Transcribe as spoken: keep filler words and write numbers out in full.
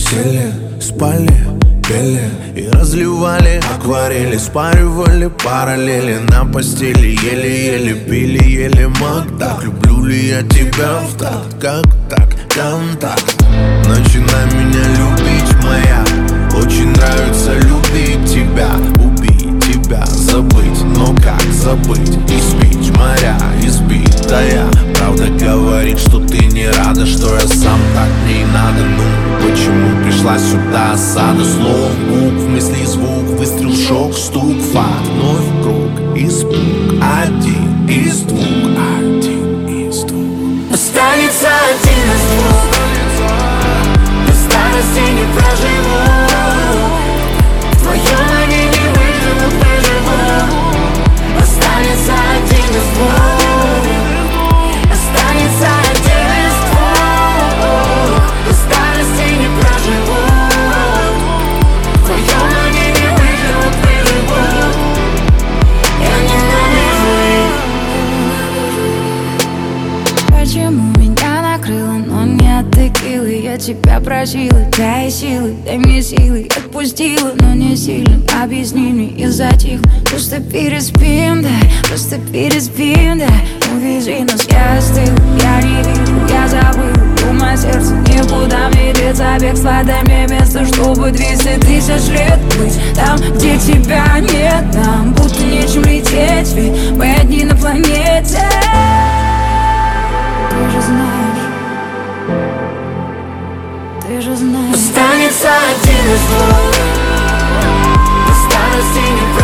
Сели, спали, пели и разливали акварели, спаривали параллели на постели, еле-еле пили, еле маг. Так люблю ли я тебя в такт, как так, контакт. Начинай меня любить, моя. Очень нравится любить тебя, убить тебя, забыть. Но как забыть? Испить моря, избитая. Правда говорит, что ты не рада, что я сам так не надо. Ну, почему пришла сюда осада? Слов, букв, мысли, звук, выстрел, шок, стук, факт. Вновь круг, испуг, один из двух, один из двух. Останется один из двух. До старости не проживу. В твоем они не выживут, выживут. Останется один из двух. Останется один из двух. До старости не проживут. В твоем они не выживут, выживут. Я ненавижу их. Почему меня накрыло, но не от текилы? Я тебя просила, дай силы, дай мне силы. Отпустила, но не сильно. Объясни мне и затих. Просто переспим, да, просто переспим, да. Увези нас, я остыл, я не вижу, я забыл. Думаю, сердце никуда мне деться. Бегство, дай мне место, чтобы двести тысяч лет быть там, где тебя нет. Нам будто нечем лететь, ведь мы одни на планете. Ты же знаешь, ты же знаешь. Останется один из двух. До старости не